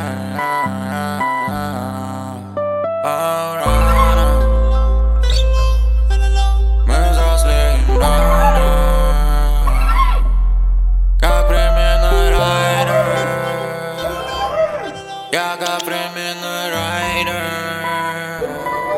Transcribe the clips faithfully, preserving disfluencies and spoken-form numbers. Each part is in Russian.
Мы взрослеем рано, как временной райдер. Я как временной райдер.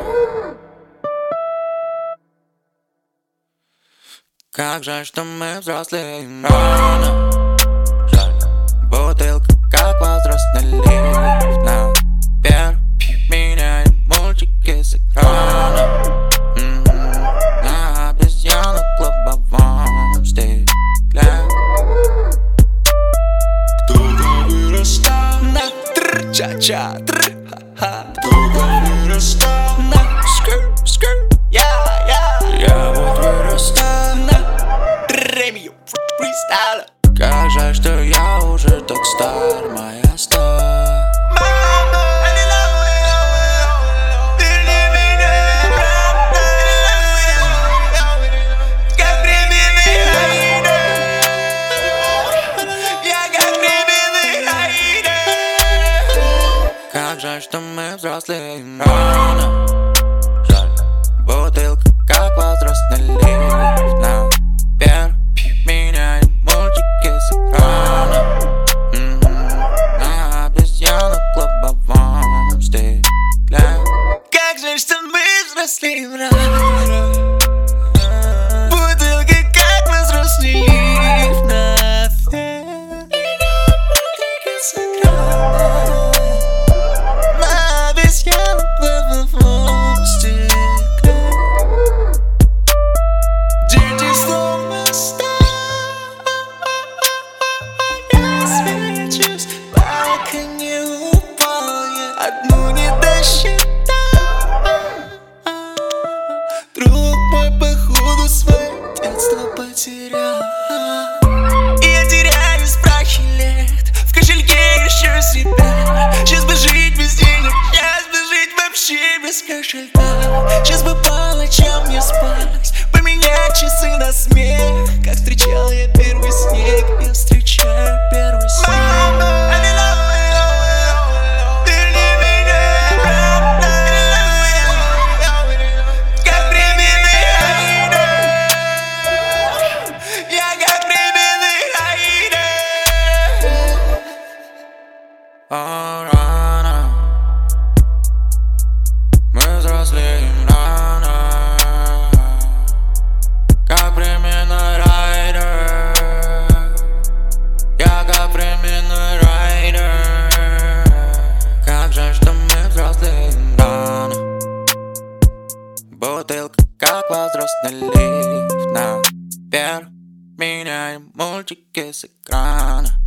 Как жаль, что мы взрослеем рано. Жаль, бутылка как возрастный лифт. Наверх меняем мультики с экрана. Mm-hmm. На обезьяну в клубовом стекле. Долго вырастал На тр-ча-ча, тр-ха-ха. Долго вырастал На скр-скр, я-я. Я вот вырастал на премию фристайла. Как жаль, что я уже так стар, моя стар. Как жаль, что мы взрослеем рано. Жаль, бутылка как возрастный лифт. Наверх меняем мультики с экрана. Mm-hmm. На обезьяну в клубовом стекле. Как жаль, что мы взрослеем рано. Бутылка как возрастный лифт. Наверх мультики с экрана. Дети словно стар. Я свечусь, пока не упал я. Одну не досчитал. Друг мой, походу, свое детство потерял. И я теряюсь в прахе лет. В кошельке еще себя. Сейчас бы жить без денег, сейчас бы жить вообще без кошелька. Сейчас бы по ночам не спать, поменять часы на смех. Как встречал я первый снег, я встречаю первый снег. Верни меня обратно, как временный райдер. Я как временный райдер. О, рано. Мы взрослеем рано, как временной райдер. Я как временной райдер. Как жаль, что мы взрослеем рано. Бутылка как возрастный лифт. Наверх меняем мультики с экрана.